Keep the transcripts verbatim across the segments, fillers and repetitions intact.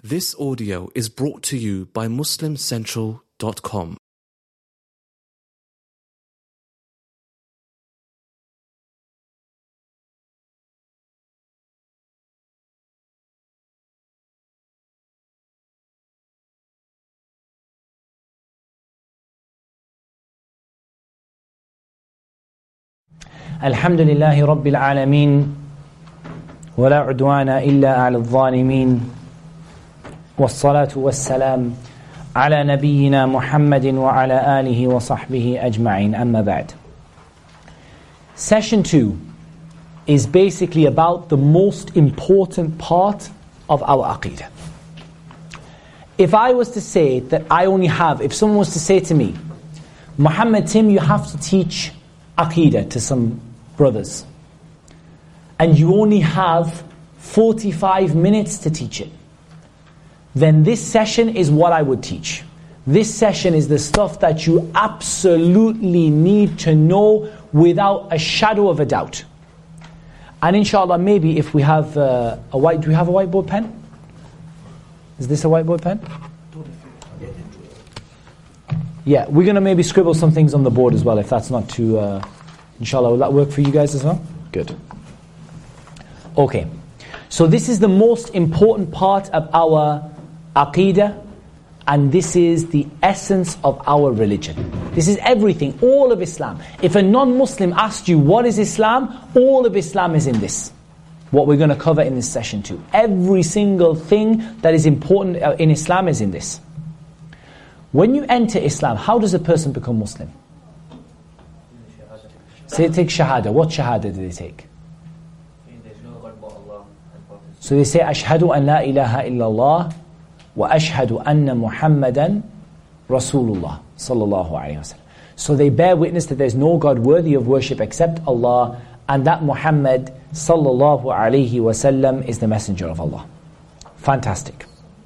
This audio is brought to you by Muslim Central dot com. الحمد لله رب العالمين ولا عدوان إلا على الظالمين والصلاة والسلام على نبينا محمد وعلى آله وصحبه أجمعين أما بعد. Session two is basically about the most important part of our aqeedah. If I was to say that I only have, if someone was to say to me, Muhammad Tim, you have to teach aqeedah to some brothers, and you only have forty-five minutes to teach it, then this session is what I would teach. This session is the stuff that you absolutely need to know without a shadow of a doubt. And inshallah, maybe if we have uh, a white, do we have a whiteboard pen? Is this a whiteboard pen? Yeah, we're going to maybe scribble some things on the board as well, if that's not too... Uh, inshallah, will that work for you guys as well? Good. Okay. So this is the most important part of our aqeedah, and this is the essence of our religion. This is everything, all of Islam. If a non-Muslim asked you, what is Islam? All of Islam is in this. What we're going to cover in this session too. Every single thing that is important in Islam is in this. When you enter Islam, how does a person become Muslim? Say, take shahada. What shahada do they take? So they say, Ashhadu an la ilaha illallah wa ashhadu anna Muhammadan Rasulullah sallallahu alayhi wa sallam. So they bear witness that there is no God worthy of worship except Allah, and that Muhammad sallallahu alayhi wa sallam is the messenger of Allah. Fantastic.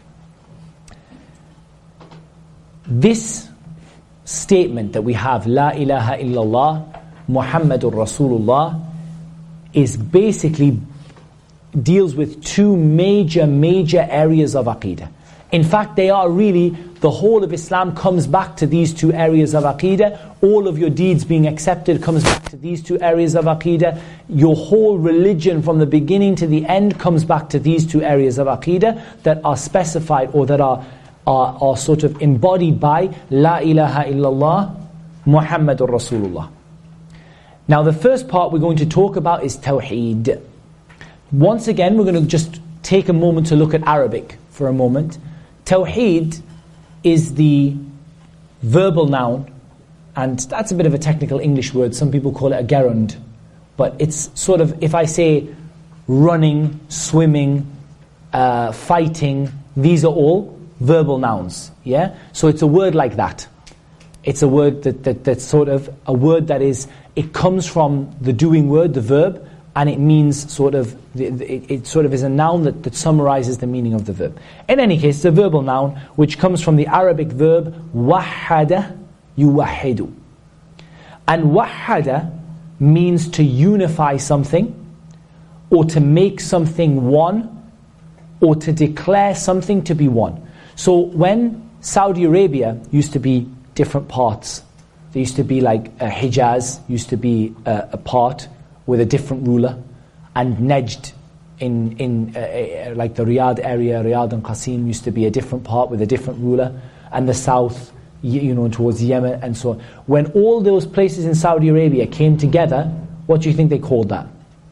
This statement that we have, La ilaha illallah, Muhammadur Rasulullah, is basically deals with two major, major areas of aqeedah. In fact, they are really, the whole of Islam comes back to these two areas of aqeedah. All of your deeds being accepted comes back to these two areas of aqeedah. Your whole religion from the beginning to the end comes back to these two areas of aqeedah that are specified or that are Are, are sort of embodied by La ilaha illallah Muhammadur Rasulullah. Now the first part we're going to talk about is Tawheed. Once again, we're going to just take a moment to look at Arabic for a moment. Tawheed is the verbal noun, and that's a bit of a technical English word. Some people call it a gerund. But it's sort of, if I say running, swimming, uh, fighting, these are all verbal nouns, yeah? So it's a word like that. It's a word that, that that's sort of a word that is, it comes from the doing word, the verb, and it means sort of, it, it sort of is a noun that, that summarizes the meaning of the verb. In any case, it's a verbal noun which comes from the Arabic verb wahada yuwahidu. And wahada means to unify something, or to make something one, or to declare something to be one. So when Saudi Arabia used to be different parts, there used to be like uh, Hijaz used to be uh, a part with a different ruler, and Najd in in uh, uh, like the Riyadh area, Riyadh and Qasim used to be a different part with a different ruler, and the south, you know, towards Yemen and so on. When all those places in Saudi Arabia came together, what do you think they called that?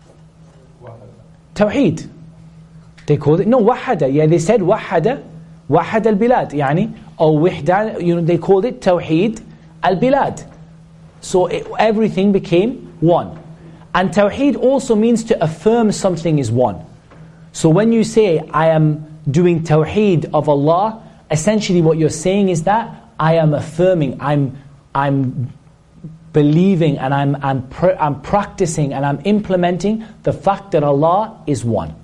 Tawheed. They called it, no, wahada. Yeah, they said wahada. Wahad al-bilad, yani, or wihda, you know, they called it Tawheed al-bilad. So it, everything became one. And Tawheed also means to affirm something is one. So when you say, I am doing Tawheed of Allah, essentially what you're saying is that I am affirming, I'm I'm believing, and I'm I'm pr- I'm practicing, and I'm implementing the fact that Allah is one.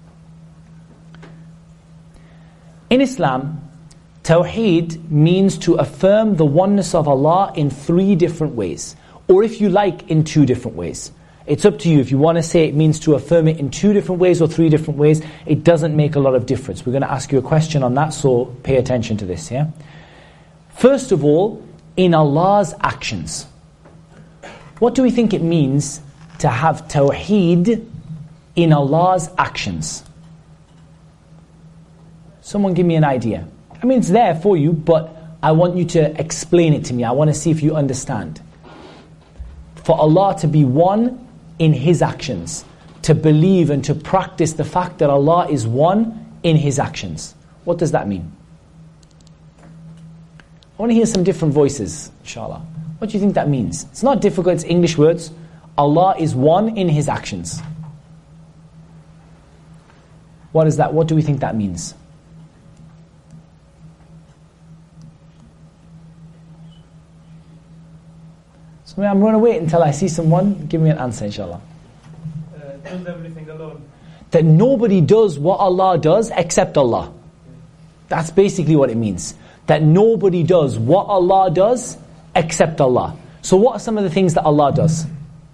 In Islam, Tawheed means to affirm the oneness of Allah in three different ways. Or if you like, in two different ways. It's up to you. If you want to say it means to affirm it in two different ways or three different ways, it doesn't make a lot of difference. We're going to ask you a question on that, so pay attention to this, yeah? First of all, in Allah's actions. What do we think it means to have tawheed in Allah's actions? Someone give me an idea. I mean, it's there for you, but I want you to explain it to me. I want to see if you understand. For Allah to be one in His actions, to believe and to practice the fact that Allah is one in His actions. What does that mean? I want to hear some different voices, inshallah. What do you think that means? It's not difficult, it's English words. Allah is one in His actions. What is that? What do we think that means? So I'm going to wait until I see someone give me an answer, inshallah. Uh, does everything alone. That nobody does what Allah does except Allah. That's basically what it means. That nobody does what Allah does except Allah. So what are some of the things that Allah does?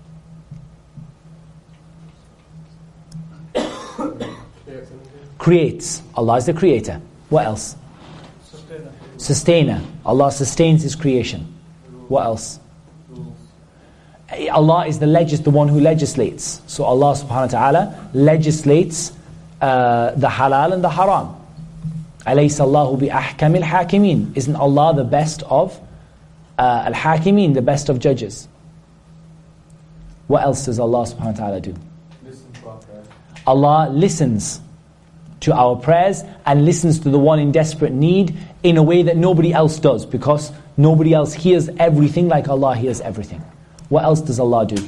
Creates. Allah is the creator. What else? Sustainer. Sustainer. Allah sustains His creation. What else? Allah is the legis, the one who legislates. So Allah subhanahu wa ta'ala legislates uh, the halal and the haram. أَلَيْسَ اللَّهُ بِأَحْكَمِ الْحَاكِمِينَ. Isn't Allah the best of uh, al-hakimin, the best of judges? What else does Allah subhanahu wa ta'ala do? Listen to our prayer. Allah listens to our prayers and listens to the one in desperate need in a way that nobody else does, because nobody else hears everything like Allah hears everything. What else does Allah do?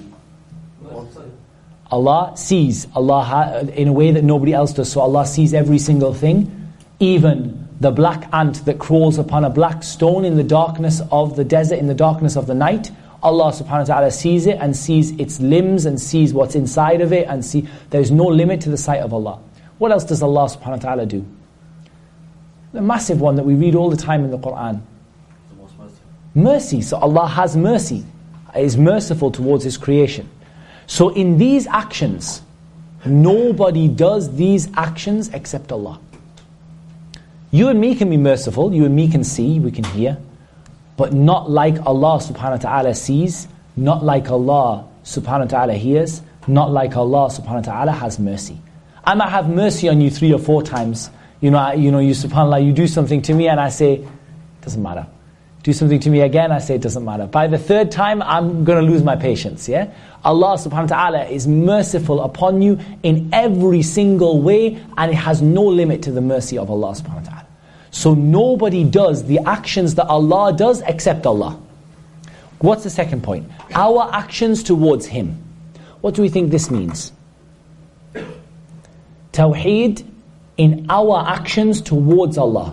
Allah sees Allah ha- in a way that nobody else does. So Allah sees every single thing, even the black ant that crawls upon a black stone in the darkness of the desert, in the darkness of the night. Allah subhanahu wa ta'ala sees it and sees its limbs and sees what's inside of it, and see there's no limit to the sight of Allah. What else does Allah subhanahu wa ta'ala do? The massive one that we read all the time in the Qur'an. Mercy. So Allah has mercy, is merciful towards His creation. So in these actions, nobody does these actions except Allah. You and me can be merciful, you and me can see, we can hear, but not like Allah subhanahu wa ta'ala sees, not like Allah subhanahu wa ta'ala hears, not like Allah subhanahu wa ta'ala has mercy. I might have mercy on you three or four times. You know, I, you know, you subhanAllah, you do something to me and I say, doesn't matter. Do something to me again, I say it doesn't matter. By the third time, I'm going to lose my patience, yeah? Allah subhanahu wa ta'ala is merciful upon you in every single way, and it has no limit to the mercy of Allah subhanahu wa ta'ala. So nobody does the actions that Allah does except Allah. What's the second point? Our actions towards Him. What do we think this means? Tawheed in our actions towards Allah.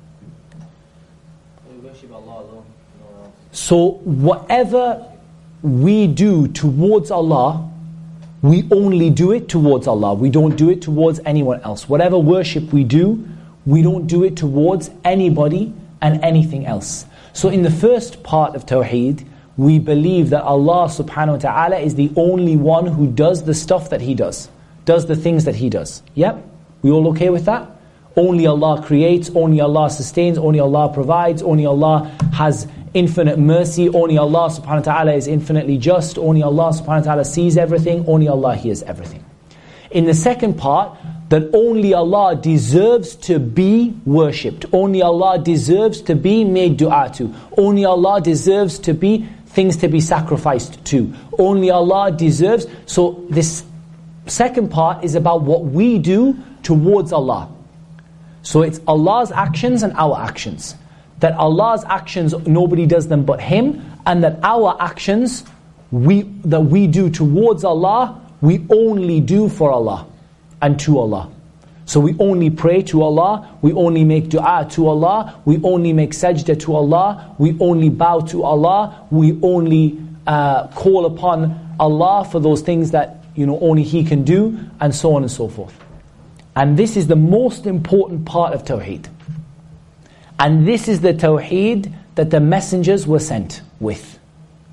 So whatever we do towards Allah, we only do it towards Allah. We don't do it towards anyone else. Whatever worship we do, we don't do it towards anybody and anything else. So in the first part of Tawheed, we believe that Allah subhanahu wa ta'ala is the only one who does the stuff that He does. Does the things that He does. Yep? We all okay with that? Only Allah creates, only Allah sustains, only Allah provides, only Allah has infinite mercy, only Allah subhanahu wa ta'ala is infinitely just, only Allah subhanahu wa ta'ala sees everything, only Allah hears everything. In the second part, that only Allah deserves to be worshipped, only Allah deserves to be made dua to, only Allah deserves to be things to be sacrificed to, only Allah deserves. So this second part is about what we do towards Allah. So it's Allah's actions and our actions. That Allah's actions, nobody does them but Him, and that our actions we that we do towards Allah, we only do for Allah and to Allah. So we only pray to Allah, we only make dua to Allah, we only make sajda to Allah, we only bow to Allah, we only uh, call upon Allah for those things that, you know, only He can do, and so on and so forth. And this is the most important part of Tawheed. And this is the Tawheed that the messengers were sent with.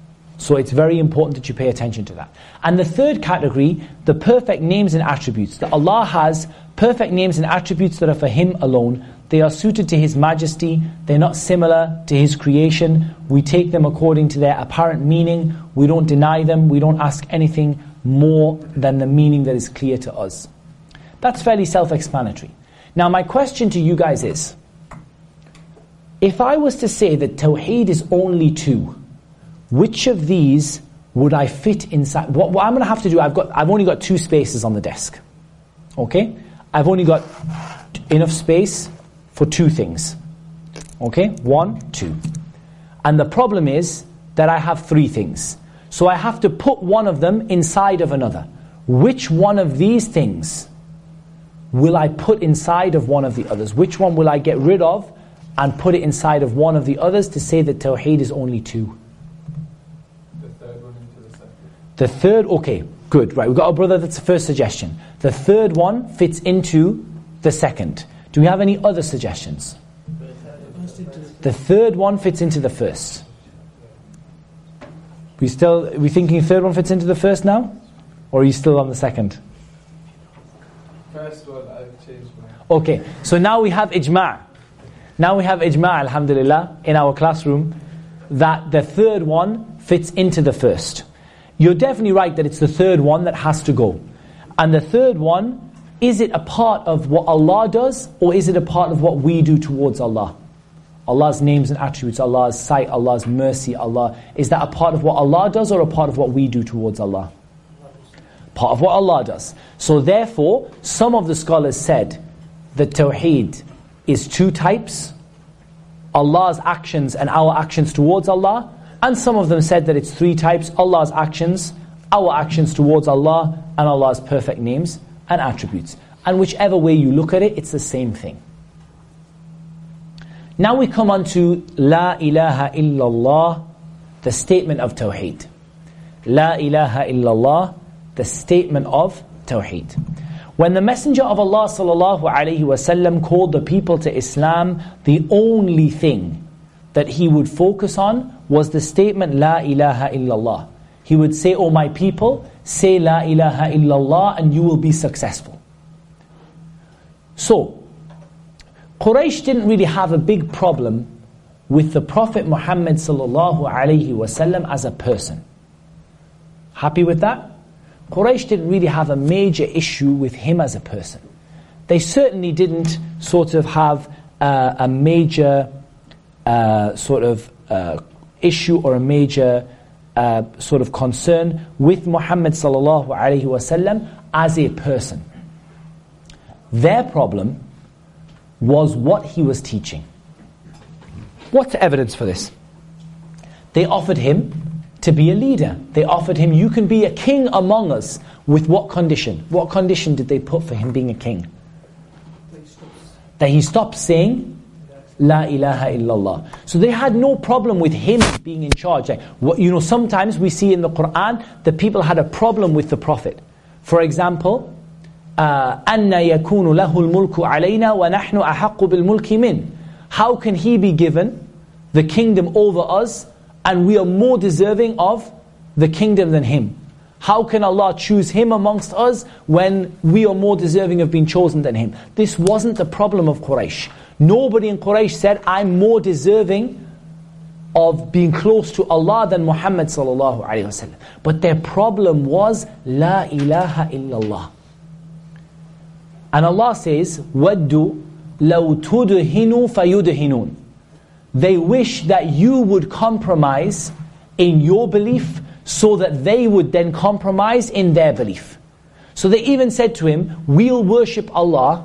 So it's very important that you pay attention to that. And the third category, the perfect names and attributes. That Allah has perfect names and attributes that are for Him alone. They are suited to His majesty. They're not similar to His creation. We take them according to their apparent meaning. We don't deny them. We don't ask anything more than the meaning that is clear to us. That's fairly self-explanatory. Now my question to you guys is, if I was to say that Tawheed is only two, which of these would I fit inside? What, what I'm going to have to do, I've got, I've only got two spaces on the desk. Okay? I've only got enough space for two things. Okay? One, two. And the problem is that I have three things. So I have to put one of them inside of another. Which one of these things will I put inside of one of the others? Which one will I get rid of and put it inside of one of the others to say that Tawheed is only two? The third, okay, good, right, we've got a brother, that's the first suggestion. The third one fits into the second. Do we have any other suggestions? The third one fits into the first. We still, we thinking the third one fits into the first now? Or are you still on the second? First one, I've changed mine. Okay, so now we have ijma'. Now we have ijma', alhamdulillah, in our classroom, that the third one fits into the first. You're definitely right that it's the third one that has to go. And the third one, is it a part of what Allah does, or is it a part of what we do towards Allah? Allah's names and attributes, Allah's sight, Allah's mercy, Allah. Is that a part of what Allah does, or a part of what we do towards Allah? Part of what Allah does. So therefore, some of the scholars said that Tawheed is two types, Allah's actions and our actions towards Allah. And some of them said that it's three types, Allah's actions, our actions towards Allah, and Allah's perfect names and attributes. And whichever way you look at it, it's the same thing. Now we come on to La ilaha illallah, the statement of Tawheed. La ilaha illallah, the statement of Tawheed. When the Messenger of Allah sallallahu alaihi wasallam called the people to Islam, the only thing that he would focus on was the statement La ilaha illallah. He would say, "O my people, say La ilaha illallah and you will be successful." So, Quraysh didn't really have a big problem with the Prophet Muhammad sallallahu alaihi wasallam as a person. Happy with that? Quraysh didn't really have a major issue with him as a person. They certainly didn't sort of have uh, a major uh, sort of uh, issue or a major uh, sort of concern with Muhammad sallallahu alaihi wasallam as a person. Their problem was what he was teaching. What's the evidence for this? They offered him to be a leader. They offered him, you can be a king among us. With what condition? What condition did they put for him being a king? That he stopped saying La ilaha illallah. So they had no problem with him being in charge. Like, what, you know, sometimes we see in the Quran that people had a problem with the Prophet. For example, أَنَّ يَكُونُ لَهُ الْمُلْكُ عَلَيْنَا وَنَحْنُ أَحَقُّ بِالْمُلْكِ مِنْ. How can he be given the kingdom over us and we are more deserving of the kingdom than him? How can Allah choose him amongst us when we are more deserving of being chosen than him? This wasn't the problem of Quraysh. Nobody in Quraysh said, I'm more deserving of being close to Allah than Muhammad sallallahu alaihi wasallam. But their problem was La ilaha illallah. And Allah says, وَدُّوا لَوْ تُدْهِنُوا فَيُدْهِنُونَ. They wish that you would compromise in your belief so that they would then compromise in their belief. So they even said to him, we'll worship Allah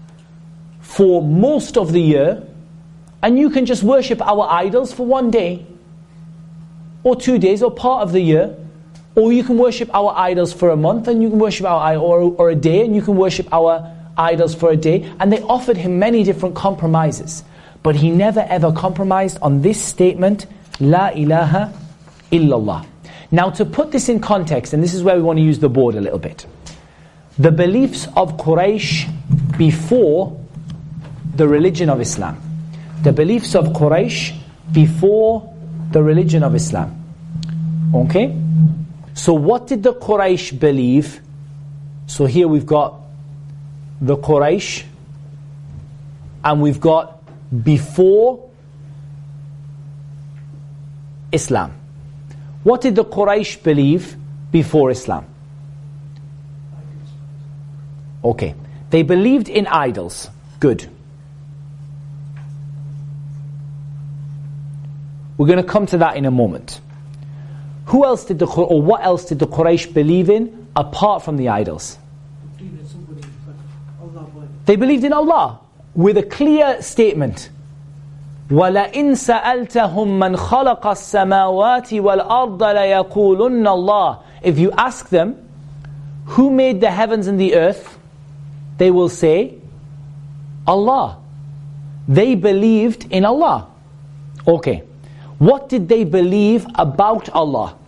for most of the year and you can just worship our idols for one day or two days or part of the year, or you can worship our idols for a month and you can worship our or, or a day and you can worship our idols for a day. And they offered him many different compromises, but he never ever compromised on this statement, La ilaha illallah. Now to put this in context, and this is where we want to use the board a little bit. The beliefs of Quraysh before the religion of Islam. The beliefs of Quraysh before the religion of Islam. Okay? So what did the Quraysh believe? So here we've got the Quraysh, and we've got before Islam. What did the Quraysh believe before Islam? Okay. They believed in idols. Good. We're going to come to that in a moment. Who else did the or what else did the Quraysh believe in apart from the idols? They believed in Allah with a clear statement. وَلَئِن سَأَلْتَهُمْ مَنْ خَلَقَ السَّمَاوَاتِ وَالْأَرْضَ لَيَقُولُنَّ اللَّهِ. If you ask them, who made the heavens and the earth? They will say, Allah. They believed in Allah. Okay. What did they believe about Allah?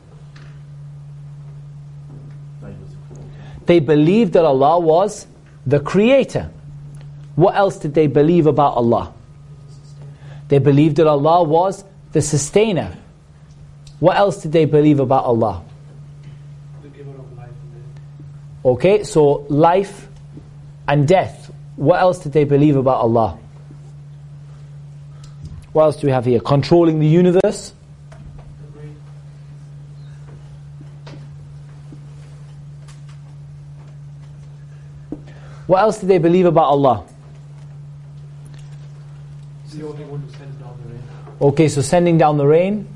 They believed that Allah was the creator. What else did they believe about Allah? They believed that Allah was the sustainer. What else did they believe about Allah? The giver of life and death. Okay, so life and death. What else did they believe about Allah? What else do we have here? Controlling the universe. What else did they believe about Allah? He's the only one who sends down the rain. Okay, so sending down the rain.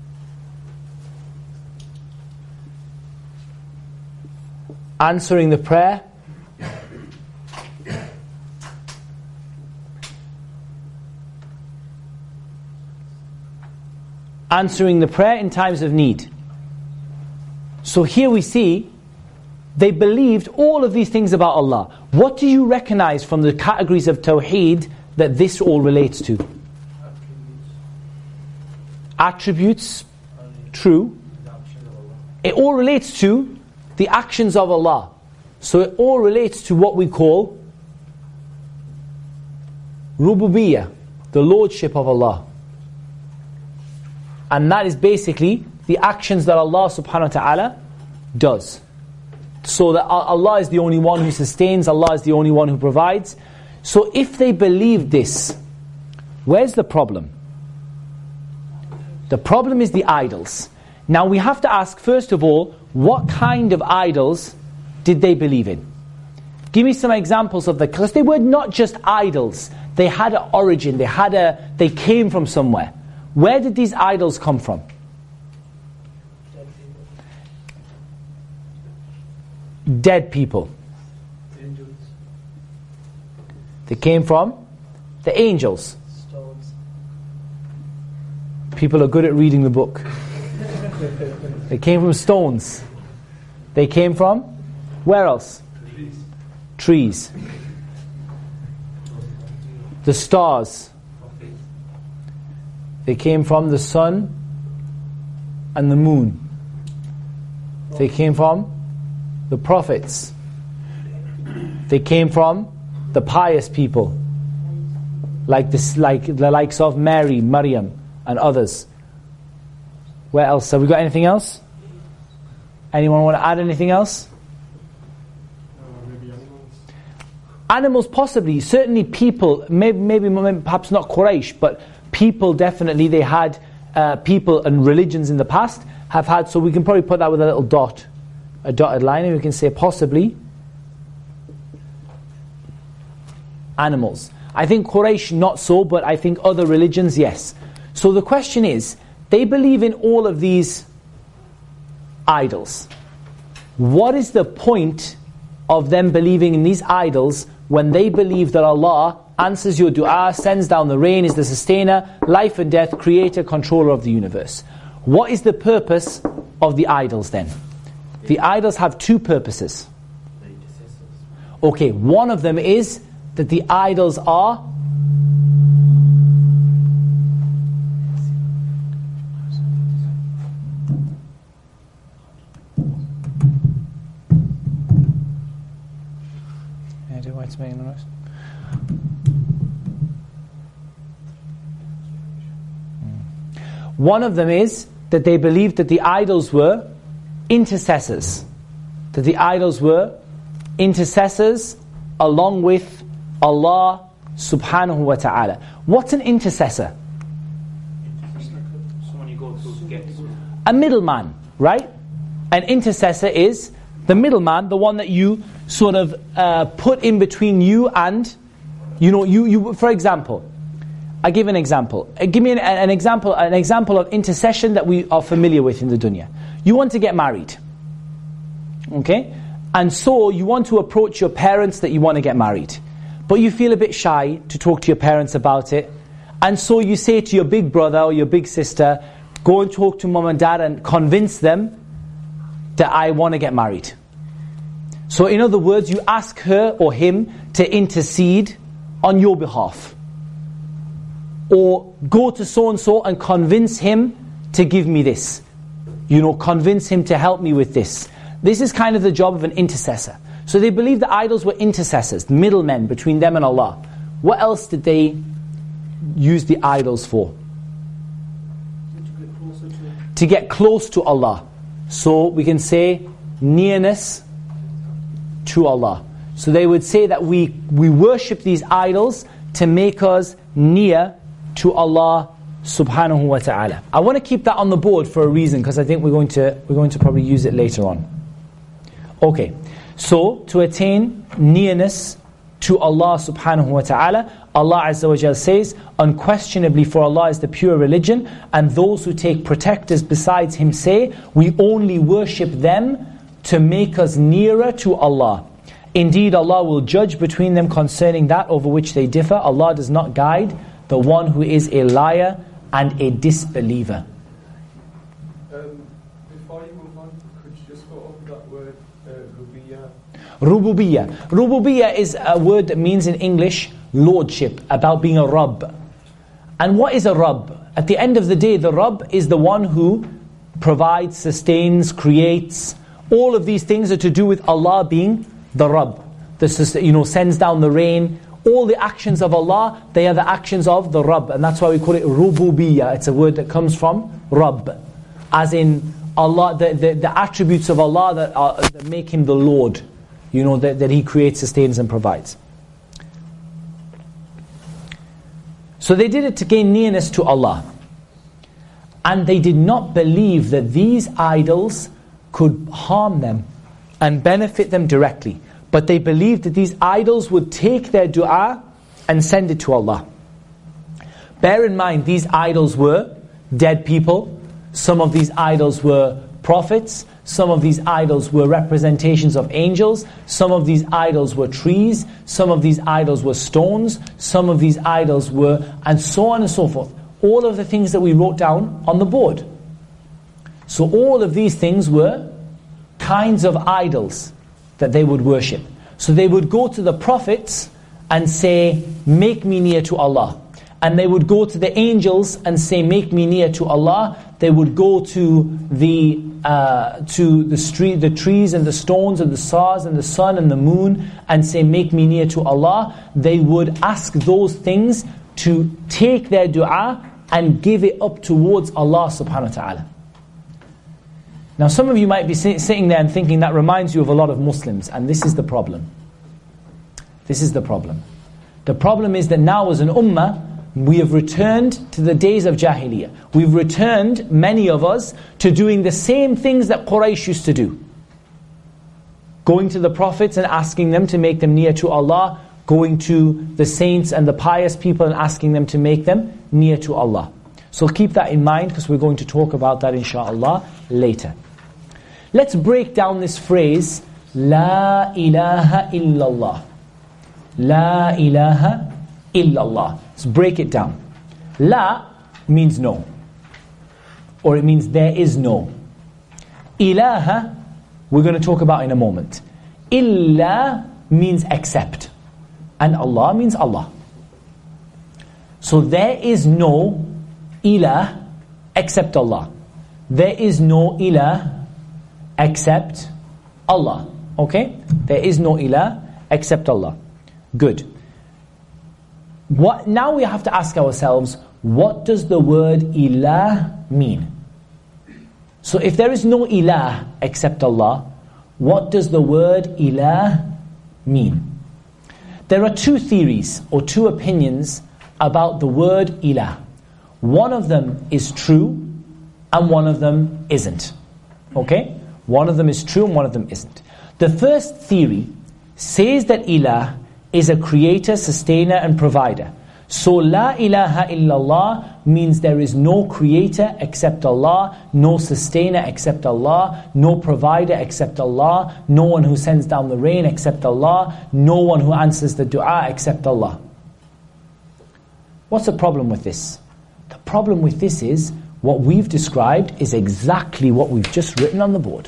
Answering the prayer. Answering the prayer in times of need. So here we see they believed all of these things about Allah. What do you recognize from the categories of Tawheed that this all relates to? Attributes, true. It all relates to the actions of Allah. So it all relates to what we call Rububiyyah, the Lordship of Allah. And that is basically the actions that Allah subhanahu wa ta'ala does. So that Allah is the only one who sustains, Allah is the only one who provides. So if they believe this, where's the problem? The problem is the idols. Now we have to ask, first of all, what kind of idols did they believe in? Give me some examples of the, because they were not just idols. They had an origin, they had a, they came from somewhere. Where did these idols come from? Dead people. Angels. They came from the angels. Stones. People are good at reading the book. They came from stones. They came from where else? Trees. Trees. The stars. They came from the sun and the moon. They came from the prophets. They came from the pious people, like this, like the likes of Mary, Maryam, and others. Where else? Have we got anything else? Anyone want to add anything else? Uh, maybe animals. Animals, possibly. Certainly, people. Maybe, maybe, maybe perhaps not Quraysh, but people definitely. They had uh, people and religions in the past have had. So we can probably put that with a little dot. A dotted line, and we can say possibly animals. I think Quraysh not so, but I think other religions, yes. So the question is, they believe in all of these idols. What is the point of them believing in these idols when they believe that Allah answers your dua, sends down the rain, is the sustainer, life and death, creator, controller of the universe? What is the purpose of the idols then? The idols have two purposes. Okay, one of them is that the idols are one of them is that they believed that the idols were intercessors. That the idols were intercessors along with Allah subhanahu wa ta'ala. What's an intercessor? Someone you go through to get to. A middleman, right? An intercessor is the middleman, the one that you sort of uh, put in between you and, you know, you. You. For example, I give an example. Uh, give me an, an example, an example of intercession that we are familiar with in the dunya. You want to get married, okay? And so you want to approach your parents that you want to get married, but you feel a bit shy to talk to your parents about it. And so you say to your big brother or your big sister, go and talk to mom and dad and convince them that I want to get married. So in other words, you ask her or him to intercede on your behalf. Or go to so-and-so and convince him to give me this. You know, convince him to help me with this. This is kind of the job of an intercessor. So they believe the idols were intercessors, middlemen between them and Allah. What else did they use the idols for? To get close to Allah. So we can say nearness to Allah. So they would say that we, we worship these idols to make us near to Allah subhanahu wa ta'ala. I want to keep that on the board for a reason, because I think we're going to we're going to probably use it later on. Okay, so to attain nearness to Allah subhanahu wa ta'ala, Allah Azza wa Jal says, unquestionably for Allah is the pure religion, and those who take protectors besides Him say, we only worship them to make us nearer to Allah. Indeed, Allah will judge between them concerning that over which they differ. Allah does not guide the one who is a liar and a disbeliever. Um, before you move on, could you just go over that word, uh, rubiyyah? Rububiyyah. Rububiyyah is a word that means in English, lordship, about being a Rabb. And what is a Rabb? At the end of the day, the Rabb is the one who provides, sustains, creates. All of these things are to do with Allah being the Rabb. The, you know, sends down the rain. All the actions of Allah, they are the actions of the Rabb. And that's why we call it Rububiyyah. It's a word that comes from Rabb. As in Allah, the, the, the attributes of Allah that, are, that make Him the Lord. You know, that, that He creates, sustains and provides. So they did it to gain nearness to Allah. And they did not believe that these idols could harm them and benefit them directly. But they believed that these idols would take their dua and send it to Allah. Bear in mind, these idols were dead people. Some of these idols were prophets. Some of these idols were representations of angels. Some of these idols were trees. Some of these idols were stones. Some of these idols were, and so on and so forth. All of the things that we wrote down on the board. So all of these things were kinds of idols that they would worship. So they would go to the prophets and say, make me near to Allah. And they would go to the angels and say, make me near to Allah. They would go to the uh, to the street, the trees and the stones and the stars and the sun and the moon and say, make me near to Allah. They would ask those things to take their dua and give it up towards Allah subhanahu wa ta'ala. Now some of you might be sitting there and thinking that reminds you of a lot of Muslims, and this is the problem. This is the problem. The problem is that now as an ummah, we have returned to the days of Jahiliyyah. We've returned, many of us, to doing the same things that Quraysh used to do. Going to the prophets and asking them to make them near to Allah. Going to the saints and the pious people and asking them to make them near to Allah. So keep that in mind, because we're going to talk about that inshaAllah later. Let's break down this phrase, La ilaha illallah. La ilaha illallah. Let's break it down. La means no. Or it means there is no. Ilaha, we're going to talk about in a moment. Illa means except. And Allah means Allah. So there is no ilah except Allah. There is no ilah except Allah. Okay? There is no ilah except Allah. Good. What, now we have to ask ourselves, what does the word ilah mean? So if there is no ilah except Allah, what does the word ilah mean? There are two theories or two opinions about the word ilah. One of them is true and one of them isn't. Okay? One of them is true and one of them isn't. The first theory says that ilah is a creator, sustainer and provider. So la ilaha illallah means there is no creator except Allah, no sustainer except Allah, no provider except Allah, no one who sends down the rain except Allah, no one who answers the dua except Allah. What's the problem with this? The problem with this is, what we've described is exactly what we've just written on the board.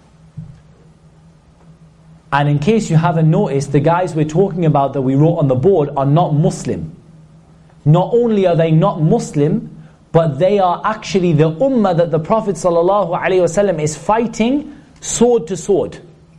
And in case you haven't noticed, the guys we're talking about that we wrote on the board are not Muslim. Not only are they not Muslim, but they are actually the ummah that the Prophet ﷺ is fighting sword to sword.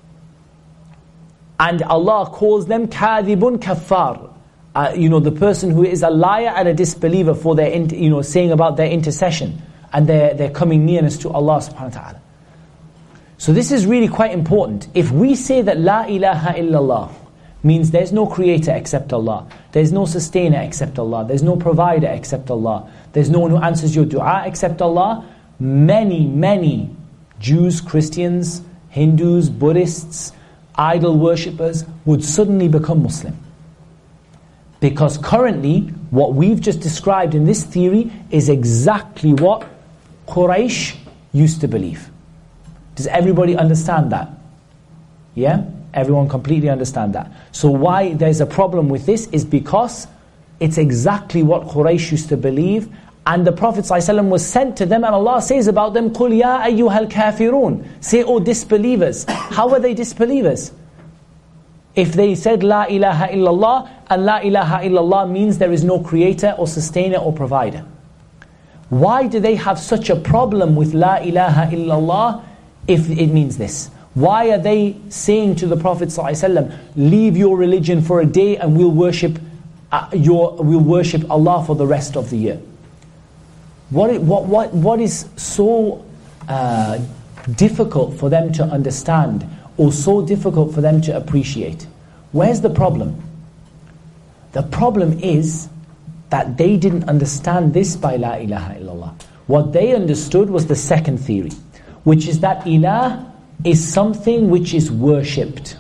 And Allah calls them kadhibun kaffar. Uh, you know, the person who is a liar and a disbeliever for their, you know, saying about their intercession and their, their coming nearness to Allah subhanahu wa ta'ala. So this is really quite important. If we say that La ilaha illallah means there's no creator except Allah, there's no sustainer except Allah, there's no provider except Allah, there's no one who answers your dua except Allah, many, many Jews, Christians, Hindus, Buddhists, idol worshippers would suddenly become Muslim. Because currently, what we've just described in this theory is exactly what Quraysh used to believe. Does everybody understand that? Yeah? Everyone completely understand that. So why there's a problem with this is because it's exactly what Quraysh used to believe, and the Prophet ﷺ was sent to them, and Allah says about them, قُلْ يَا أَيُّهَا الْكَافِرُونَ. Say, oh disbelievers. How are they disbelievers? If they said La ilaha illallah, and La ilaha illallah means there is no creator or sustainer or provider. Why do they have such a problem with La ilaha illallah if it means this? Why are they saying to the Prophet ﷺ, leave your religion for a day and we'll worship uh, your we'll worship Allah for the rest of the year? What what what what is so uh, difficult for them to understand, or so difficult for them to appreciate? Where's the problem? The problem is that they didn't understand this by La ilaha illallah. What they understood was the second theory, which is that ilah is something which is worshipped.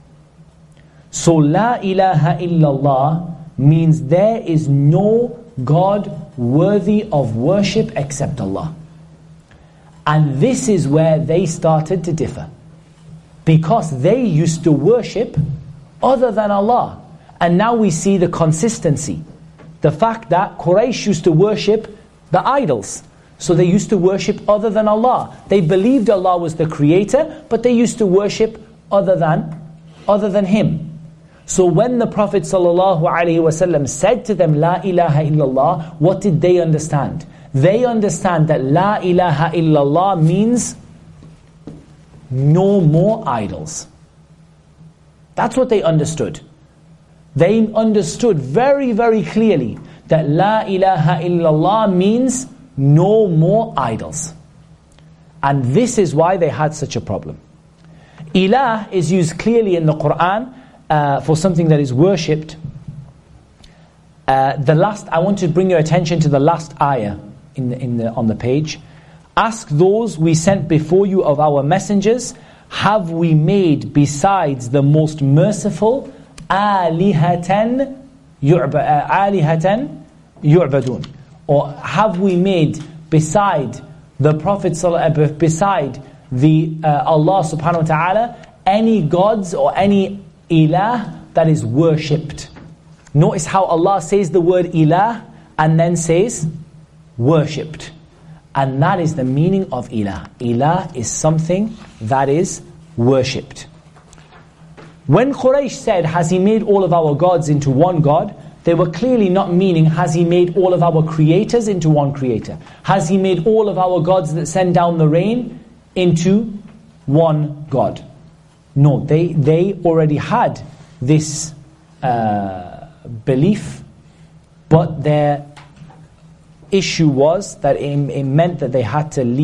So La ilaha illallah means there is no God worthy of worship except Allah. And this is where they started to differ. Because they used to worship other than Allah. And now we see the consistency. The fact that Quraysh used to worship the idols. So they used to worship other than Allah. They believed Allah was the creator, but they used to worship other than, other than Him. So when the Prophet ﷺ said to them, La ilaha illallah, what did they understand? They understand that La ilaha illallah means no more idols. That's what they understood. They understood very, very clearly that La ilaha illallah means no more idols. And this is why they had such a problem. Ilah is used clearly in the Qur'an uh, for something that is worshipped. Uh, the last, I want to bring your attention to the last ayah in the, in the, on the page. Ask those we sent before you of our messengers, have we made besides the most merciful alihatan yu'ba, alihatan yu'badun? Or have we made beside the Prophet, beside the uh, Allah subhanahu wa ta'ala, any gods or any ilah that is worshipped? Notice how Allah says the word ilah and then says worshipped. And that is the meaning of ilah. Ilah is something that is worshipped. When Quraysh said, has He made all of our gods into one God? They were clearly not meaning, has He made all of our creators into one creator? Has He made all of our gods that send down the rain into one God? No, they, they already had this uh, belief, but their issue was that it, it meant that they had to leave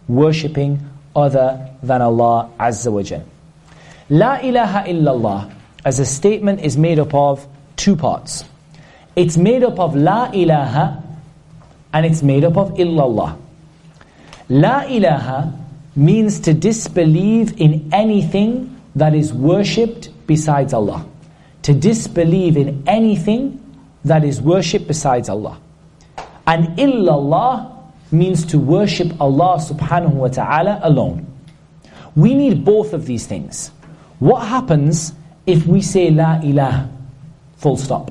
worshipping other than Allah Azza wa Jal. La ilaha illallah as a statement is made up of two parts. It's made up of La ilaha and it's made up of illallah. La ilaha means to disbelieve in anything that is worshipped besides Allah. To disbelieve in anything that is worshipped besides Allah. And illallah means to worship Allah subhanahu wa ta'ala alone. We need both of these things. What happens if we say La ilaha, full stop?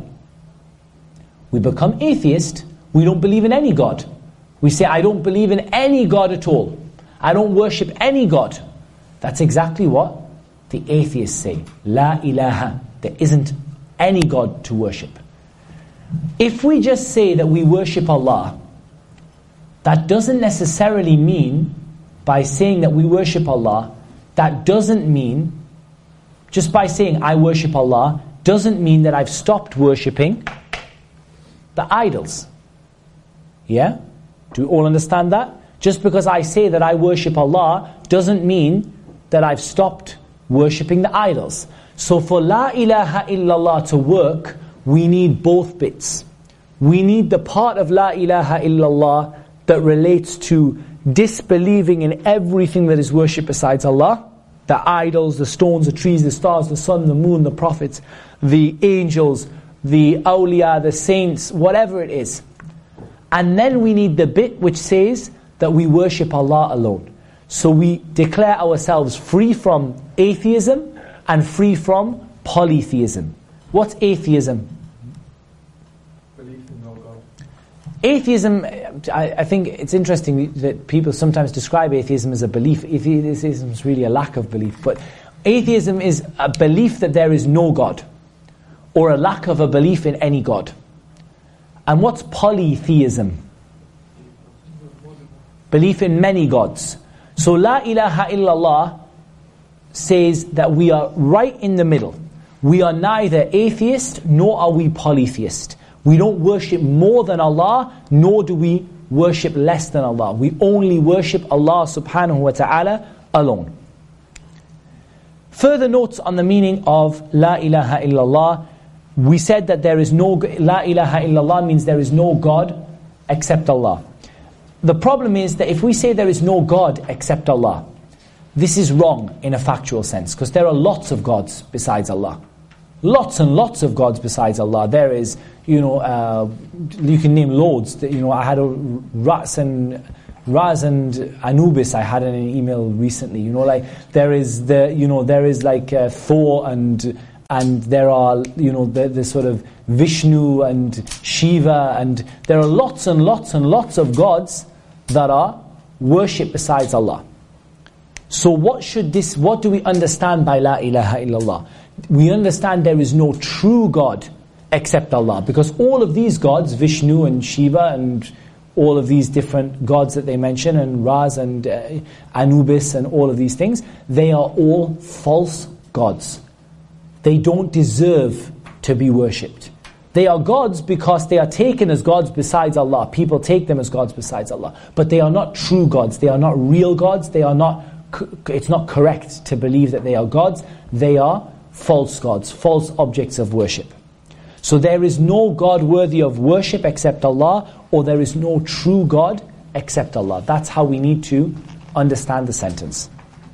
We become atheist. We don't believe in any God. We say, I don't believe in any God at all. I don't worship any God. That's exactly what the atheists say. La ilaha. There isn't any God to worship. If we just say that we worship Allah, that doesn't necessarily mean, by saying that we worship Allah, that doesn't mean, just by saying I worship Allah, doesn't mean that I've stopped worshipping the idols. Yeah? Do we all understand that? Just because I say that I worship Allah doesn't mean that I've stopped worshipping the idols. So for La ilaha illallah to work, we need both bits. We need the part of La ilaha illallah that relates to disbelieving in everything that is worshipped besides Allah. The idols, the stones, the trees, the stars, the sun, the moon, the prophets, the angels, the awliya, the saints, whatever it is. And then we need the bit which says that we worship Allah alone. So we declare ourselves free from atheism and free from polytheism. What's atheism? Belief in no God. Atheism, I, I think it's interesting that people sometimes describe atheism as a belief. Atheism is really a lack of belief. But atheism is a belief that there is no God, or a lack of a belief in any God. And what's polytheism? Belief in many gods. So La ilaha illallah says that we are right in the middle. We are neither atheist nor are we polytheist. We don't worship more than Allah, nor do we worship less than Allah. We only worship Allah subhanahu wa ta'ala alone. Further notes on the meaning of La ilaha illallah. We said that there is no, La ilaha illallah means there is no God except Allah. The problem is that if we say there is no God except Allah, this is wrong in a factual sense, because there are lots of gods besides Allah. Lots and lots of gods besides Allah. There is, you know, uh, you can name loads. You know, I had a Ras and Raz and Anubis. I had in an email recently. You know, like there is the, you know, there is like uh, Thor and and there are, you know, the, the sort of Vishnu and Shiva, and there are lots and lots and lots of gods that are worshipped besides Allah. So what should this, what do we understand by La ilaha illallah? We understand there is no true God except Allah, because all of these gods, Vishnu and Shiva and all of these different gods that they mention, and Raz and uh, Anubis and all of these things, they are all false gods. They don't deserve to be worshipped. They are gods because they are taken as gods besides Allah. People take them as gods besides Allah. But they are not true gods. They are not real gods. They are not, it's not correct to believe that they are gods. They are false gods, false objects of worship. So there is no God worthy of worship except Allah, or there is no true God except Allah. That's how we need to understand the sentence.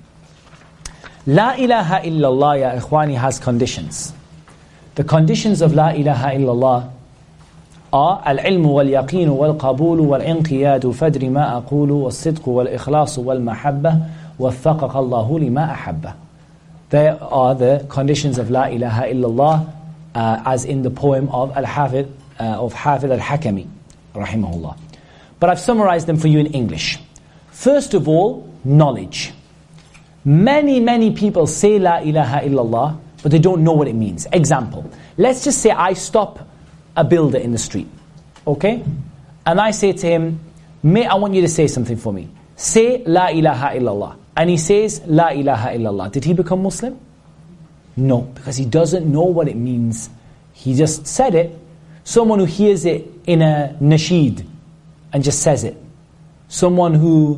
La ilaha illallah, ya ikhwani, has conditions. The conditions of La ilaha illallah are al-ilmu wal-yaqinu wal-qabulu wal-inqiyadu fadri ma aqulu wal-sidqu wal-ikhlasu wal-mahabba wathaqaq Allahu lima ahabba. There are the conditions of La ilaha illallah, uh, as in the poem of Al-Hafid, uh, of Hafid al-Hakami, rahimahullah. But I've summarized them for you in English. First of all, knowledge. Many, many people say La ilaha illallah, but they don't know what it means. Example, let's just say I stop a builder in the street, okay? And I say to him, "Mate, I want you to say something for me. Say La ilaha illallah." And he says La ilaha illallah. Did he become Muslim? No, because he doesn't know what it means. He just said it. Someone who hears it in a nasheed and just says it. Someone who,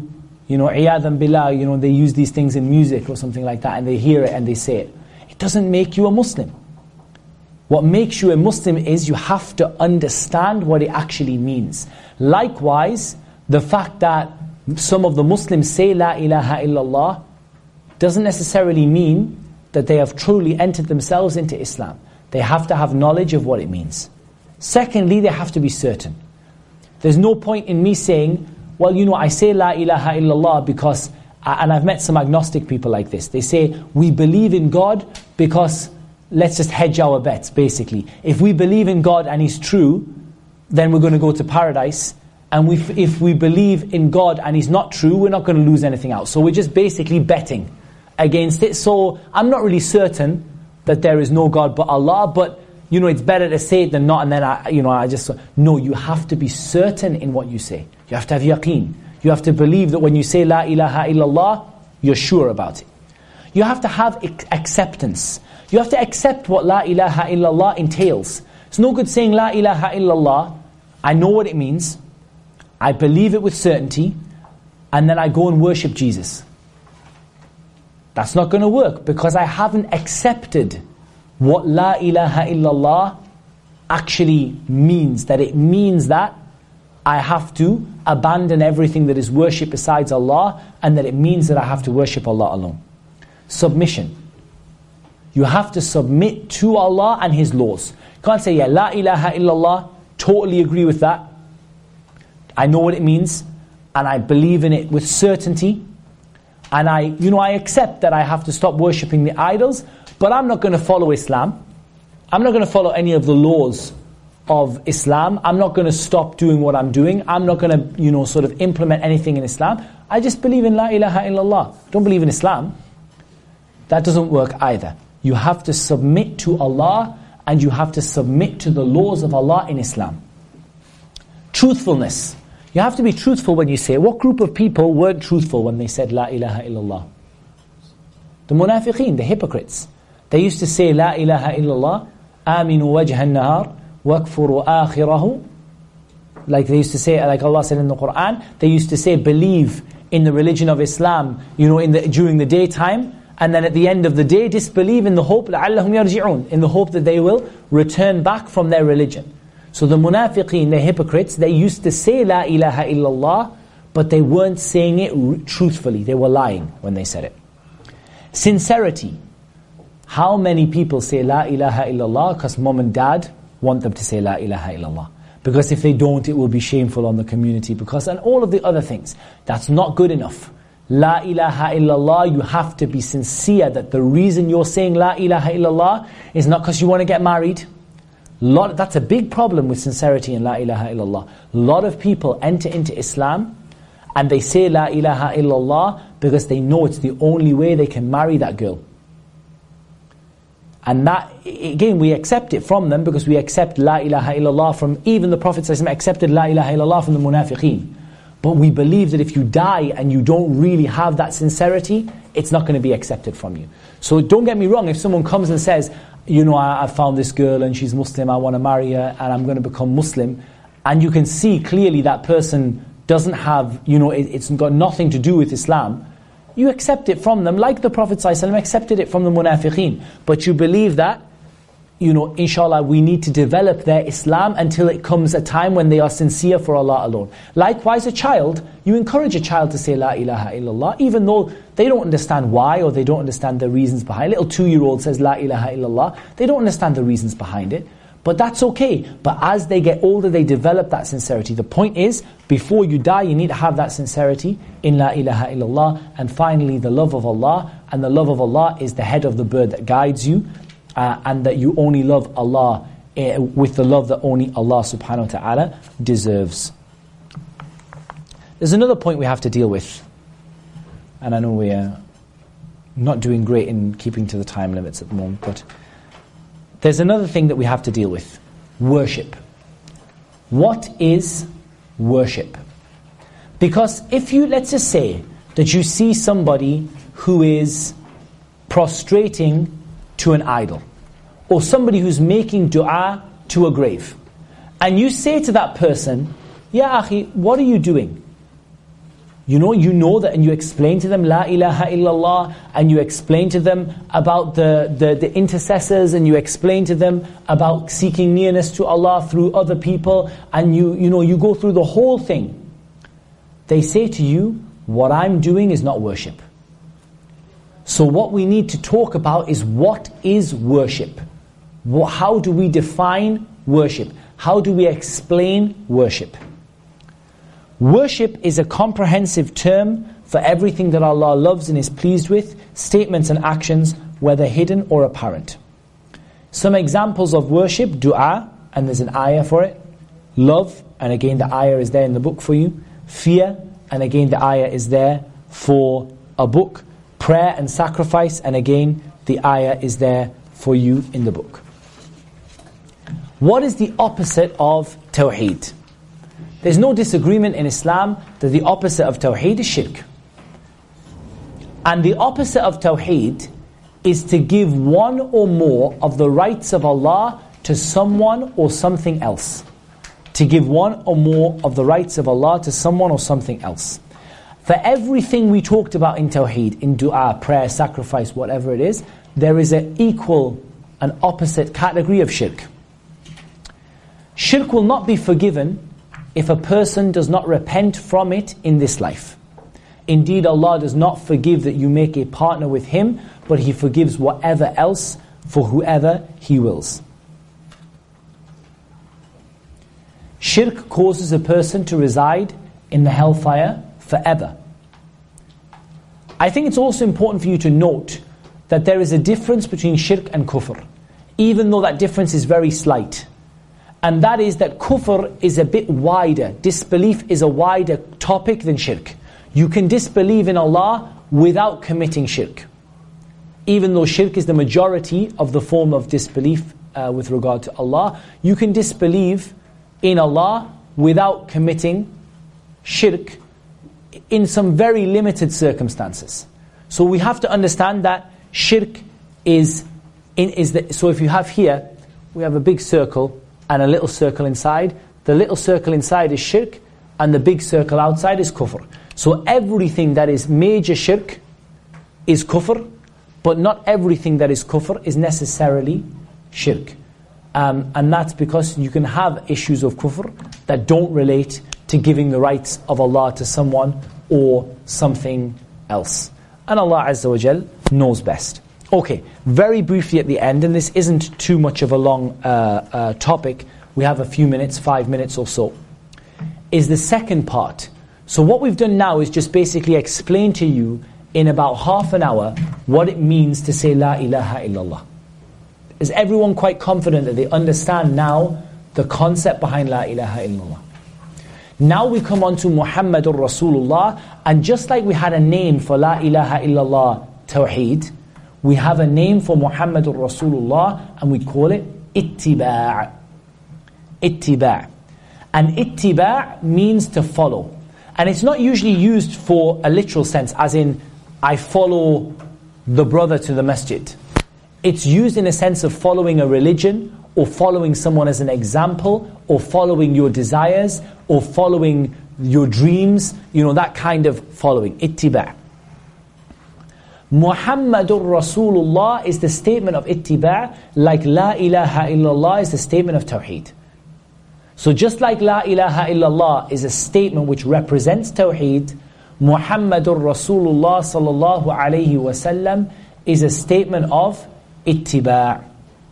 you know, iyadan billah, you know, they use these things in music or something like that, and they hear it and they say it. It doesn't make you a Muslim. What makes you a Muslim is you have to understand what it actually means. Likewise, the fact that some of the Muslims say La ilaha illallah doesn't necessarily mean that they have truly entered themselves into Islam. They have to have knowledge of what it means. Secondly, they have to be certain. There's no point in me saying, well, you know, I say La ilaha illallah because, and I've met some agnostic people like this, they say, we believe in God because let's just hedge our bets, basically. If we believe in God and He's true, then we're going to go to paradise. And we, if we believe in God and He's not true, we're not going to lose anything out. So we're just basically betting against it. So I'm not really certain that there is no God but Allah, but you know, it's better to say it than not, and then I, you know, I just, no, you have to be certain in what you say. You have to have yaqeen. You have to believe that when you say La ilaha illallah, you're sure about it. You have to have acceptance. You have to accept what La ilaha illallah entails. It's no good saying La ilaha illallah, I know what it means, I believe it with certainty, and then I go and worship Jesus. That's not going to work, because I haven't accepted what La ilaha illallah actually means. That it means that I have to abandon everything that is worship besides Allah, and that it means that I have to worship Allah alone. Submission. You have to submit to Allah and His laws. You can't say, yeah, La ilaha illallah, totally agree with that. I know what it means, and I believe in it with certainty, and I, you know, I accept that I have to stop worshipping the idols, but I'm not going to follow Islam. I'm not going to follow any of the laws of Islam. I'm not going to stop doing what I'm doing. I'm not going to, you know, sort of implement anything in Islam. I just believe in La ilaha illallah. Don't believe in Islam. That doesn't work either. You have to submit to Allah, and you have to submit to the laws of Allah in Islam. Truthfulness. You have to be truthful when you say, what group of people weren't truthful when they said La ilaha illallah? The munafiqeen, the hypocrites. They used to say La ilaha illallah, aminu wajha an-nahar, wakfuru akhirahu. Like they used to say, like Allah said in the Quran, they used to say, believe in the religion of Islam, you know, in the during the daytime, and then at the end of the day, disbelieve in the hope, لَعَلَّهُمْ يَرْجِعُونَ, in the hope that they will return back from their religion. So the munafiqeen, the hypocrites, they used to say La ilaha illallah, but they weren't saying it truthfully. They were lying when they said it. Sincerity. How many people say La ilaha illallah because mom and dad want them to say La ilaha illallah? Because if they don't, it will be shameful on the community. Because, and all of the other things. That's not good enough. La ilaha illallah, you have to be sincere that the reason you're saying La ilaha illallah is not because you want to get married. Lot, that's a big problem with sincerity in La ilaha illallah. A lot of people enter into Islam and they say La ilaha illallah because they know it's the only way they can marry that girl. And that, again, we accept it from them because we accept La ilaha illallah from, even the Prophet ﷺ accepted La ilaha illallah from the munafiqeen. But we believe that if you die and you don't really have that sincerity, it's not going to be accepted from you. So don't get me wrong, if someone comes and says, you know, I, I found this girl and she's Muslim, I want to marry her and I'm going to become Muslim, and you can see clearly that person doesn't have, you know, it, it's got nothing to do with Islam, you accept it from them like the Prophet ﷺ accepted it from the munafiqeen. But you believe that, you know, inshallah, we need to develop their Islam until it comes a time when they are sincere for Allah alone. Likewise, a child, you encourage a child to say La ilaha illallah, even though they don't understand why or they don't understand the reasons behind it. A little two-year-old says La ilaha illallah, they don't understand the reasons behind it. But that's okay. But as they get older, they develop that sincerity. The point is, before you die, you need to have that sincerity in La ilaha illallah. And finally, the love of Allah. And the love of Allah is the head of the bird that guides you. Uh, and that you only love Allah uh, with the love that only Allah subhanahu wa ta'ala deserves. There's another point we have to deal with. And I know we're not doing great in keeping to the time limits at the moment, but there's another thing that we have to deal with. Worship. What is worship? Because if you, let's just say, that you see somebody who is prostrating to an idol, or somebody who's making dua to a grave, and you say to that person, Ya akhi, what are you doing? You know, you know that, and you explain to them La ilaha illallah, and you explain to them about the, the, the intercessors, and you explain to them about seeking nearness to Allah through other people, and you, you know, you go through the whole thing. They say to you, what I'm doing is not worship. So what we need to talk about is what is worship? How do we define worship? How do we explain worship? Worship is a comprehensive term for everything that Allah loves and is pleased with, statements and actions, whether hidden or apparent. Some examples of worship: dua, and there's an ayah for it. Love, and again the ayah is there in the book for you. Fear, and again the ayah is there for a book. Prayer and sacrifice, and again the ayah is there for you in the book. What is the opposite of Tawheed? There's no disagreement in Islam that the opposite of Tawheed is shirk. And the opposite of Tawheed is to give one or more of the rights of Allah to someone or something else. To give one or more of the rights of Allah to someone or something else. For everything we talked about in Tawheed, in dua, prayer, sacrifice, whatever it is, there is an equal and opposite category of shirk. Shirk will not be forgiven if a person does not repent from it in this life. Indeed, Allah does not forgive that you make a partner with Him, but He forgives whatever else for whoever He wills. Shirk causes a person to reside in the hellfire forever. I think it's also important for you to note that there is a difference between shirk and kufr, even though that difference is very slight. And that is that kufr is a bit wider. Disbelief is a wider topic than shirk. You can disbelieve in Allah without committing shirk. Even though shirk is the majority of the form of disbelief uh, with regard to Allah, you can disbelieve in Allah without committing shirk in some very limited circumstances. So we have to understand that shirk is, in, is the, so if you have here, we have a big circle and a little circle inside. The little circle inside is shirk, and the big circle outside is kufr. So everything that is major shirk is kufr, but not everything that is kufr is necessarily shirk. Um, and that's because you can have issues of kufr that don't relate to giving the rights of Allah to someone or something else. And Allah Azza wa Jal knows best. Okay, very briefly at the end, and this isn't too much of a long uh, uh, topic, we have a few minutes, five minutes or so, is the second part. So what we've done now is just basically explain to you in about half an hour what it means to say La ilaha illallah. Is everyone quite confident that they understand now the concept behind La ilaha illallah? Now we come on to Muhammadur Rasulullah, and just like we had a name for La ilaha illallah Tawheed, we have a name for Muhammadur Rasulullah, and we call it ittiba'. Ittiba'. And ittiba' means to follow. And it's not usually used for a literal sense, as in, I follow the brother to the masjid. It's used in a sense of following a religion, or following someone as an example, or following your desires, or following your dreams, you know, that kind of following, ittiba'. Muhammadur Rasulullah is the statement of ittiba', like La ilaha illallah is the statement of Tawheed. So just like La ilaha illallah is a statement which represents Tawheed, Muhammadur Rasulullah sallallahu alayhi wasallam is a statement of ittiba'.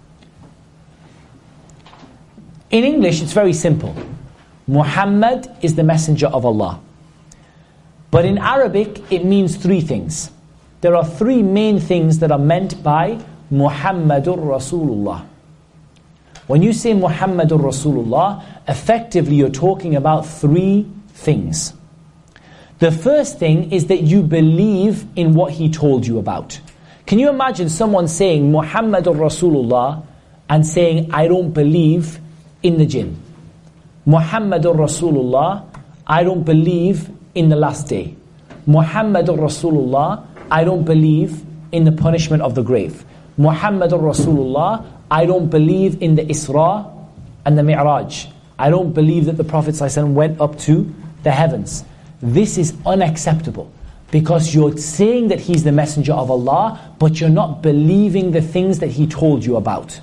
In English it's very simple. Muhammad is the messenger of Allah. But in Arabic it means three things. There are three main things that are meant by Muhammadur Rasulullah. When you say Muhammadur Rasulullah, effectively you're talking about three things. The first thing is that you believe in what he told you about. Can you imagine someone saying Muhammadur Rasulullah and saying, I don't believe in the jinn? Muhammadur Rasulullah, I don't believe in the last day. Muhammadur Rasulullah, I don't believe in the punishment of the grave. Muhammadur Rasulullah, I don't believe in the Isra and the Mi'raj. I don't believe that the Prophet ﷺ went up to the heavens. this is unacceptable. Because you're saying that he's the messenger of Allah, but you're not believing the things that he told you about.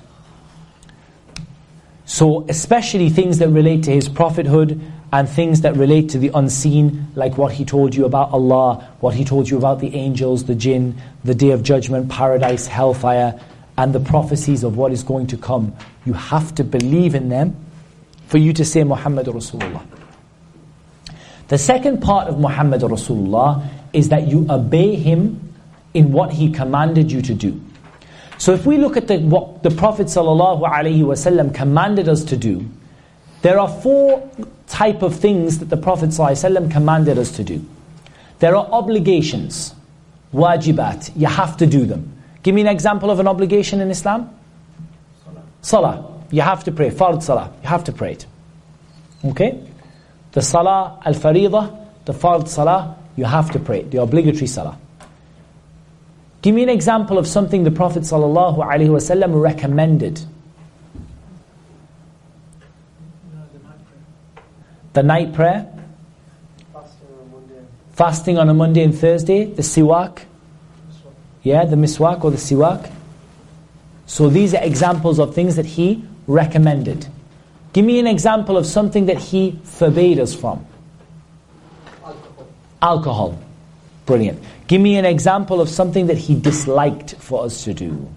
So especially things that relate to his prophethood and things that relate to the unseen, like what he told you about Allah, what he told you about the angels, the jinn, the day of judgment, paradise, hellfire, and the prophecies of what is going to come. You have to believe in them for you to say Muhammad Rasulullah. The second part of Muhammad Rasulullah is that you obey him in what he commanded you to do. So if we look at the, what the Prophet ﷺ commanded us to do, there are four type of things that the Prophet ﷺ commanded us to do. There are obligations, wajibat, you have to do them. Give me an example of an obligation in Islam. Salah. Salah, you have to pray, fard salah, you have to pray it. Okay? The salah, al-faridah, the fard salah, you have to pray it, the obligatory salah. Give me an example of something the Prophet ﷺ recommended. The night prayer. Fasting on a Monday. Fasting on a Monday and Thursday. The siwak. Yeah, the miswak or the siwak. So these are examples of things that he recommended. Give me an example of something that he forbade us from. Alcohol. Alcohol. Brilliant. Give me an example of something that he disliked for us to do.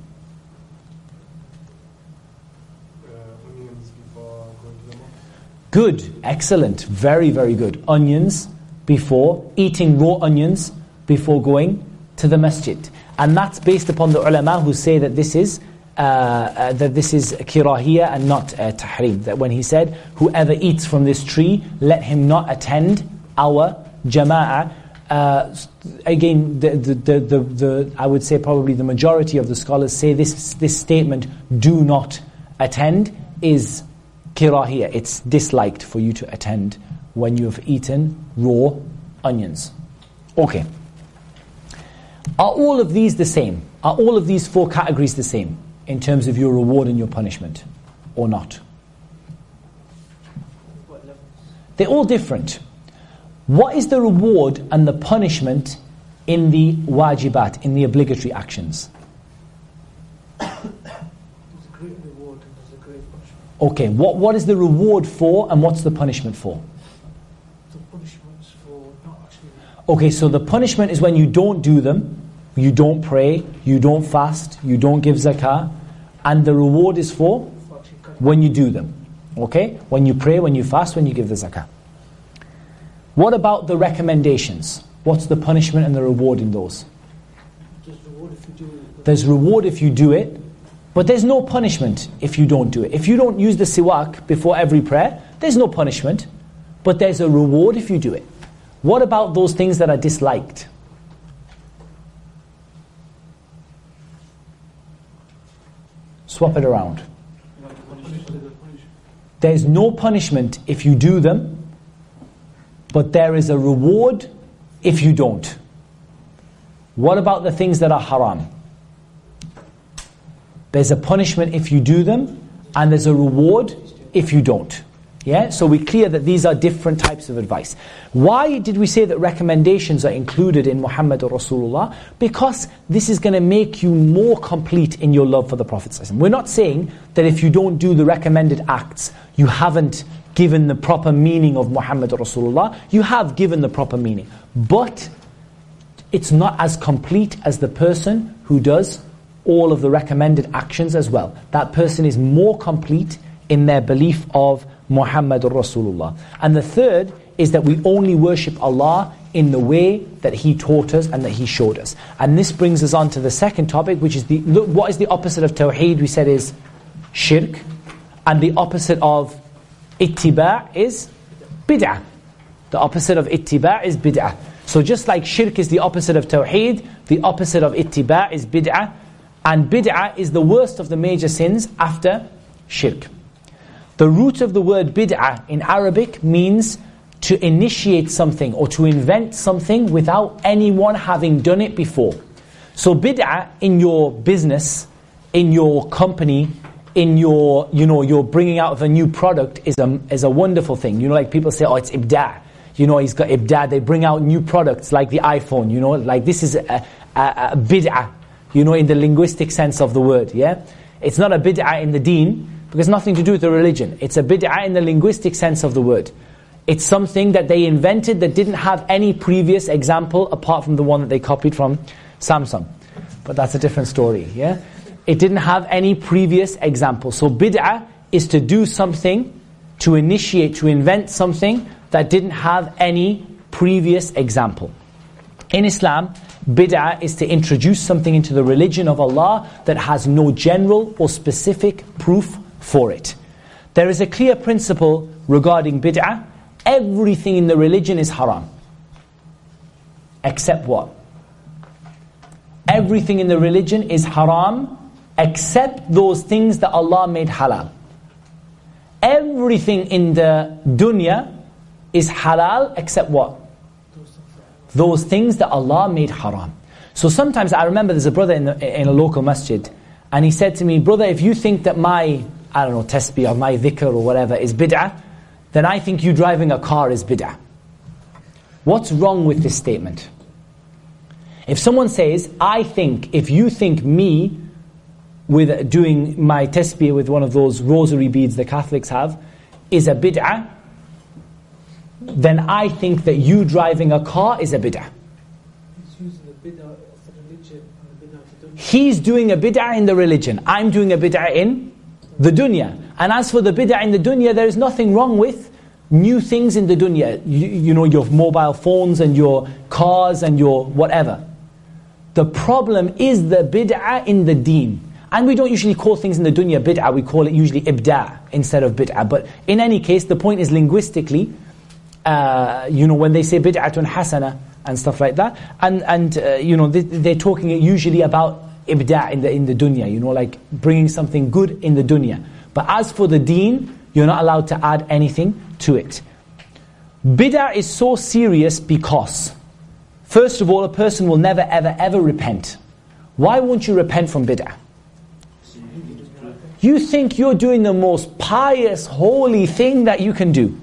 Uh, onions before going to the mosque. Good. Excellent. Very, very good. Onions before, eating raw onions before going to the masjid. And that's based upon the ulama who say that this is uh, uh, that this is kirahiyah and not uh, tahrim. That when he said, whoever eats from this tree, let him not attend our jama'ah. Uh, again, the, the, the, the, the, I would say probably the majority of the scholars say this, this statement, do not attend, is kirahiyah. It's disliked for you to attend when you have eaten raw onions. Okay. Are all of these the same? Are all of these four categories the same in terms of your reward and your punishment? Or not? What levels? They're all different. What is the reward and the punishment in the wajibat, in the obligatory actions? There's a great reward and there's a great punishment. Okay, what, what is the reward for and what's the punishment for? The punishment's for not actually... Okay, so the punishment is when you don't do them, you don't pray, you don't fast, you don't give zakah, and the reward is for for actually cutting. when you do them. Okay? When you pray, when you fast, when you give the zakah. What about the recommendations? What's the punishment and the reward in those? There's reward if you do it. There's reward if you do it, but there's no punishment if you don't do it. If you don't use the siwak before every prayer, there's no punishment, but there's a reward if you do it. What about those things that are disliked? Swap it around. There's no punishment if you do them, but there is a reward if you don't. What about the things that are haram? There's a punishment if you do them, and there's a reward if you don't. Yeah, so we're clear that these are different types of advice. Why did we say that recommendations are included in Muhammad Rasulullah? Because this is going to make you more complete in your love for the Prophet. We're not saying that if you don't do the recommended acts, you haven't given the proper meaning of Muhammad Rasulullah. You have given the proper meaning. But it's not as complete as the person who does all of the recommended actions as well. That person is more complete in their belief of Muhammad Rasulullah. And the third is that we only worship Allah in the way that He taught us and that He showed us. And this brings us on to the second topic, which is the look, what is the opposite of Tawheed? We said is shirk. And the opposite of ittiba' is bid'ah. The opposite of ittiba' is bid'ah. So just like shirk is the opposite of Tawheed, the opposite of ittiba' is bid'ah. And bid'ah is the worst of the major sins after shirk. The root of the word bid'ah in Arabic means to initiate something or to invent something without anyone having done it before. So bid'ah in your business, in your company, in your, you know, you're bringing out of a new product is a, is a wonderful thing. You know, like people say, oh, it's ibda'. you know, he's got ibda', they bring out new products like the iPhone, you know, like this is a, a, a bid'ah, you know, in the linguistic sense of the word, yeah? It's not a bid'ah in the deen, because it's nothing to do with the religion. It's a bid'ah in the linguistic sense of the word. It's something that they invented that didn't have any previous example apart from the one that they copied from Samsung. But that's a different story, yeah? It didn't have any previous example. So bid'ah is to do something, to initiate, to invent something that didn't have any previous example. In Islam, bid'ah is to introduce something into the religion of Allah that has no general or specific proof for it. There is a clear principle regarding bid'ah. Everything in the religion is haram. Except what? Everything in the religion is haram except those things that Allah made halal. Everything in the dunya is halal except what? Those things that Allah made haram. So sometimes I remember there's a brother in, the, in a local masjid, and he said to me, brother, if you think that my, I don't know, tasbih or my dhikr or whatever is bid'ah, then I think you driving a car is bid'ah. What's wrong with this statement? If someone says, I think, if you think me with doing my tasbih with one of those rosary beads the Catholics have is a bid'ah, then I think that you driving a car is a bid'ah. He's using the bid'ah of the religion and the bid'ah of the dunya. He's doing a bid'ah in the religion. I'm doing a bid'ah in the dunya. And as for the bid'ah in the dunya, there is nothing wrong with new things in the dunya. You, you know, your mobile phones and your cars and your whatever. The problem is the bid'ah in the deen. And we don't usually call things in the dunya bid'ah, we call it usually ibda' instead of bid'ah. But in any case, the point is linguistically, uh, you know, when they say bid'atun hasana and stuff like that, and and uh, you know, they, they're talking usually about ibda' in the in the dunya, you know, like bringing something good in the dunya. But as for the deen, you're not allowed to add anything to it. Bid'ah is so serious because, first of all, a person will never ever ever repent. Why won't you repent from bid'ah? You think you're doing the most pious, holy thing that you can do.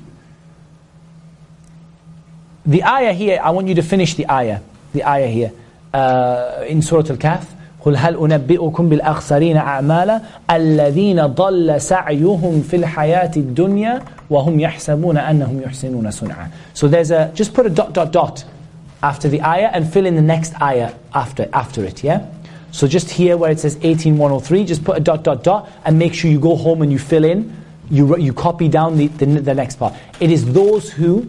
The ayah here, I want you to finish the ayah. The ayah here. Uh, in Surah Al-Kahf. قُلْ هَلْ أُنَبِّئُكُمْ بِالْأَخْسَرِينَ أَعْمَالًا الَّذِينَ ضَلَّ سَعْيُهُمْ فِي الْحَيَاةِ الدُّنْيَا وَهُمْ يَحْسَبُونَ أَنَّهُمْ يُحْسِنُونَ صُنْعًا. So there's a, just put a dot, dot, dot after the ayah and fill in the next ayah after, after it, yeah? So just here where it says eighteen one oh three, just put a dot, dot, dot, and make sure you go home and you fill in, you you copy down the, the, the next part. It is those who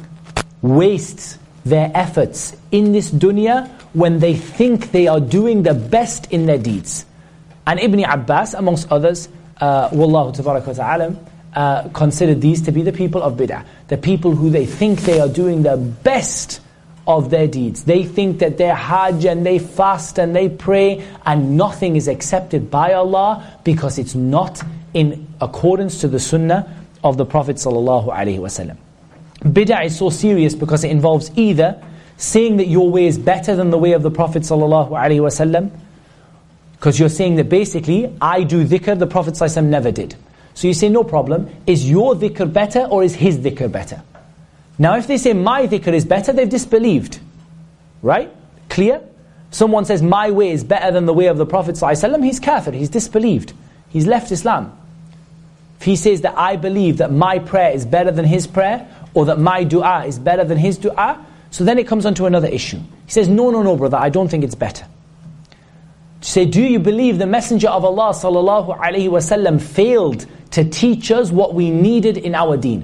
waste their efforts in this dunya when they think they are doing the best in their deeds. And Ibn Abbas, amongst others, uh, Wallahu tabarak wa ta'ala, uh, considered these to be the people of bid'ah. The people who they think they are doing the best of their deeds. They think that they hajj and they fast and they pray and nothing is accepted by Allah because it's not in accordance to the sunnah of the Prophet sallallahu alaihi wasallam. Bid'ah is so serious because it involves either saying that your way is better than the way of the Prophet sallallahu alaihi wasallam, because you're saying that basically, I do dhikr, the Prophet sallallahu alaihi wasallam never did. So you say, no problem, is your dhikr better or is his dhikr better? Now if they say my dhikr is better, they've disbelieved. Right? Clear? Someone says my way is better than the way of the Prophet ﷺ, he's kafir, he's disbelieved. He's left Islam. If he says that I believe that my prayer is better than his prayer, or that my dua is better than his dua, so then it comes on to another issue. He says, no, no, no, brother, I don't think it's better. Say, do you believe the Messenger of Allah sallallahu alaihi wasallam failed to teach us what we needed in our deen?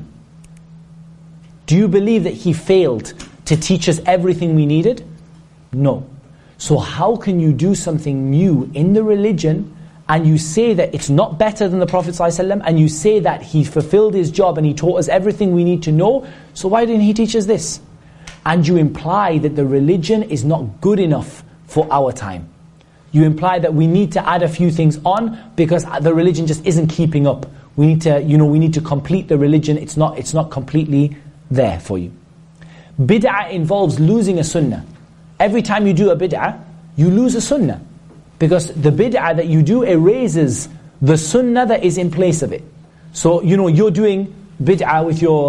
Do you believe that he failed to teach us everything we needed? No. So how can you do something new in the religion and you say that it's not better than the Prophet ﷺ, and you say that he fulfilled his job and he taught us everything we need to know, so why didn't he teach us this? And you imply that the religion is not good enough for our time. You imply that we need to add a few things on because the religion just isn't keeping up. We need to, you know, we need to complete the religion. It's not, it's not completely there for you. Bid'ah involves losing a sunnah. Every time you do a bid'ah, you lose a sunnah. Because the bid'ah that you do erases the sunnah that is in place of it. So, you know, you're doing bid'ah with your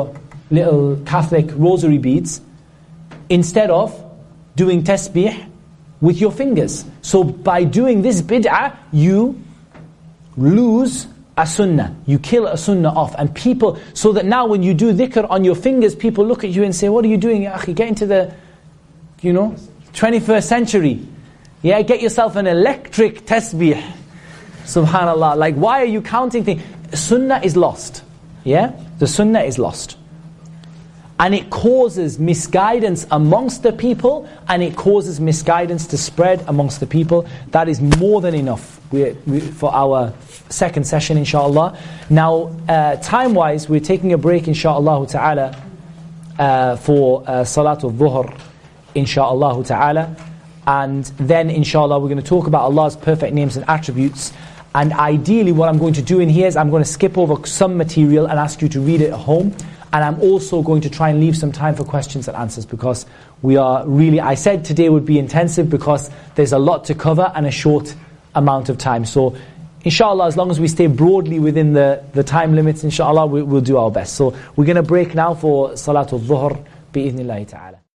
little Catholic rosary beads instead of doing tasbih with your fingers. So by doing this bid'ah, you lose a sunnah. You kill a sunnah off. And people, so that now when you do dhikr on your fingers, people look at you and say, what are you doing, ya akhi? Get into the, you know, twenty-first century. Yeah, get yourself an electric tasbih. Subhanallah. Like, why are you counting things? Sunnah is lost. Yeah? The sunnah is lost. And it causes misguidance amongst the people, and it causes misguidance to spread amongst the people. That is more than enough we, we, for our second session, inshallah. Now, uh, time-wise, we're taking a break, inshallah ta'ala, uh, for uh, Salatul Dhuhr, inshallah ta'ala. And then, inshallah, we're going to talk about Allah's perfect names and attributes. And ideally, what I'm going to do in here is I'm going to skip over some material and ask you to read it at home. And I'm also going to try and leave some time for questions and answers, because we are really, I said today would be intensive because there's a lot to cover and a short amount of time. So, inshallah, as long as we stay broadly within the, the time limits, inshallah, we, we'll do our best. So, we're going to break now for Salatul Dhuhr, bi-idhnillahi ta'ala.